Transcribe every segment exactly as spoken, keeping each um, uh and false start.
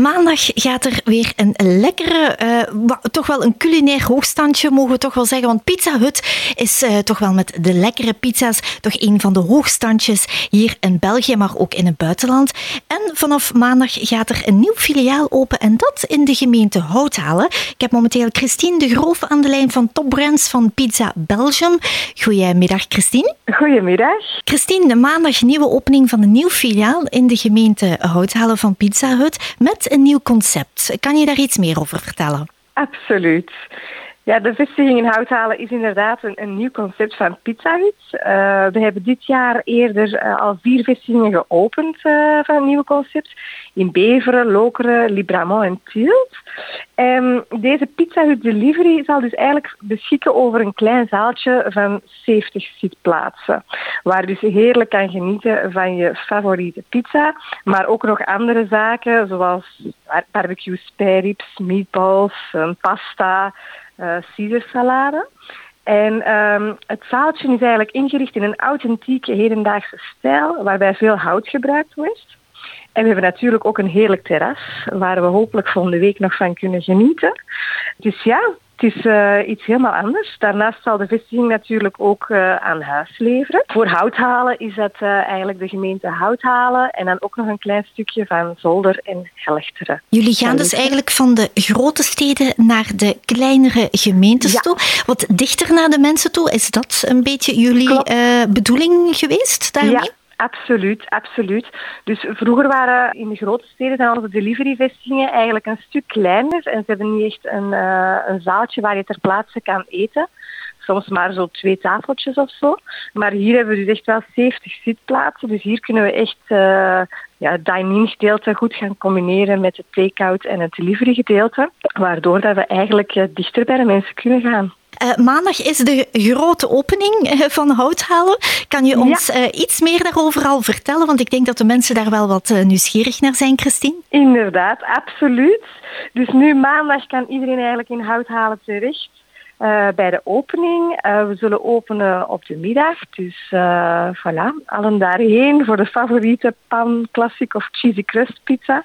Maandag gaat er weer een lekkere, uh, toch wel een culinair hoogstandje, mogen we toch wel zeggen. Want Pizza Hut is uh, toch wel met de lekkere pizza's toch een van de hoogstandjes hier in België, maar ook in het buitenland. En vanaf maandag gaat er een nieuw filiaal open en dat in de gemeente Houthalen. Ik heb momenteel Christine de Groof aan de lijn van Top Brands van Pizza Belgium. Goedemiddag, Christine. Goedemiddag. Christine, maandag nieuwe opening van een nieuw filiaal in de gemeente Houthalen van Pizza Hut met een nieuw concept. Kan je daar iets meer over vertellen? Absoluut. Ja, de vestiging in Houthalen is inderdaad een, een nieuw concept van Pizza Hut. Uh, we hebben dit jaar eerder uh, al vier vestigingen geopend uh, van een nieuw concept. In Beveren, Lokeren, Libramont en Tielt. Um, deze Pizza Hut Delivery zal dus eigenlijk beschikken over een klein zaaltje van zeventig zitplaatsen. Waar je dus heerlijk kan genieten van je favoriete pizza. Maar ook nog andere zaken zoals barbecue spareribs, meatballs, um, pasta, uh, caesarsalade. En um, het zaaltje is eigenlijk ingericht in een authentieke hedendaagse stijl waarbij veel hout gebruikt wordt. En we hebben natuurlijk ook een heerlijk terras waar we hopelijk volgende week nog van kunnen genieten. Dus ja, het is uh, iets helemaal anders. Daarnaast zal de vestiging natuurlijk ook uh, aan huis leveren. Voor Houthalen is dat uh, eigenlijk de gemeente Houthalen en dan ook nog een klein stukje van Zolder en Helchteren. Jullie gaan dus eigenlijk van de grote steden naar de kleinere gemeentes ja. toe. Wat dichter naar de mensen toe. Is dat een beetje jullie uh, bedoeling geweest daarmee? Ja. Absoluut, absoluut. Dus vroeger waren in de grote steden dan onze deliveryvestigingen eigenlijk een stuk kleiner en ze hebben niet echt een, uh, een zaaltje waar je ter plaatse kan eten. Soms maar zo twee tafeltjes of zo. Maar hier hebben we dus echt wel zeventig zitplaatsen. Dus hier kunnen we echt uh, ja, het dine-in gedeelte goed gaan combineren met het take-out en het delivery gedeelte. Waardoor dat we eigenlijk uh, dichter bij de mensen kunnen gaan. Uh, maandag is de grote opening uh, van Houthalen. Kan je ons ja. uh, iets meer daarover al vertellen? Want ik denk dat de mensen daar wel wat uh, nieuwsgierig naar zijn, Christine. Inderdaad, absoluut. Dus nu maandag kan iedereen eigenlijk in Houthalen terecht uh, bij de opening. Uh, we zullen openen op de middag. Dus uh, voilà, allen daarheen voor de favoriete pan, classic of cheesy crust pizza.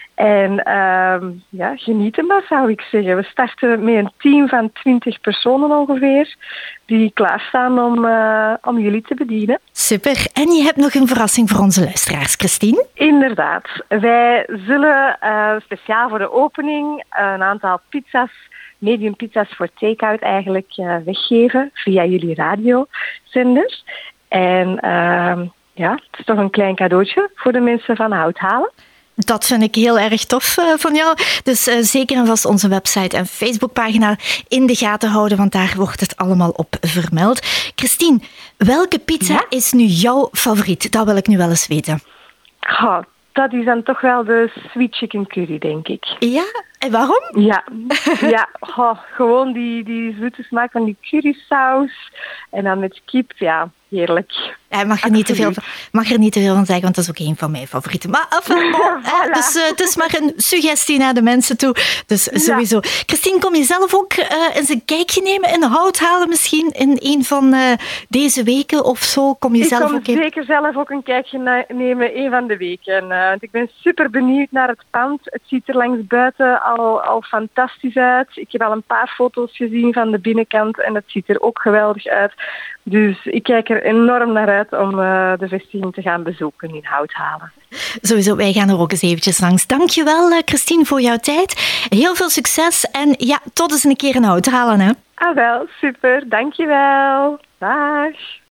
En uh, ja, genieten maar, zou ik zeggen. We starten met een team van twintig personen ongeveer, die klaarstaan om, uh, om jullie te bedienen. Super. En je hebt nog een verrassing voor onze luisteraars, Christine? Inderdaad. Wij zullen uh, speciaal voor de opening uh, een aantal pizza's, medium pizza's voor take-out eigenlijk uh, weggeven via jullie radiozenders. En uh, ja, het is toch een klein cadeautje voor de mensen van Houthalen. Dat vind ik heel erg tof uh, van jou. Dus uh, zeker en vast onze website en Facebookpagina in de gaten houden, want daar wordt het allemaal op vermeld. Christine, welke pizza ja? is nu jouw favoriet? Dat wil ik nu wel eens weten. Oh, dat is dan toch wel de sweet chicken curry, denk ik. Ja? En waarom? Ja, ja oh, gewoon die, die zoete smaak van die currysaus. En dan met kip, ja, heerlijk. Ja, mag, er niet te veel, mag er niet te veel van zeggen, want dat is ook een van mijn favorieten. Maar enfin, bon, voilà. dus, uh, het is maar een suggestie naar de mensen toe. Dus sowieso. Ja. Christine, kom je zelf ook uh, eens een kijkje nemen in Houthalen misschien in een van uh, deze weken of zo? Kom je ik zelf kom ook in? zeker zelf ook een kijkje na- nemen een van de weken. Uh, want ik ben super benieuwd naar het pand. Het ziet er langs buiten al, al fantastisch uit. Ik heb al een paar foto's gezien van de binnenkant en het ziet er ook geweldig uit. Dus ik kijk er enorm naar uit om uh, de vestiging te gaan bezoeken in Houthalen. Sowieso, wij gaan er ook eens eventjes langs. Dankjewel, Christine, voor jouw tijd. Heel veel succes en ja, tot eens een keer in Houthalen, hè. Ah wel, super. Dankjewel. Dag.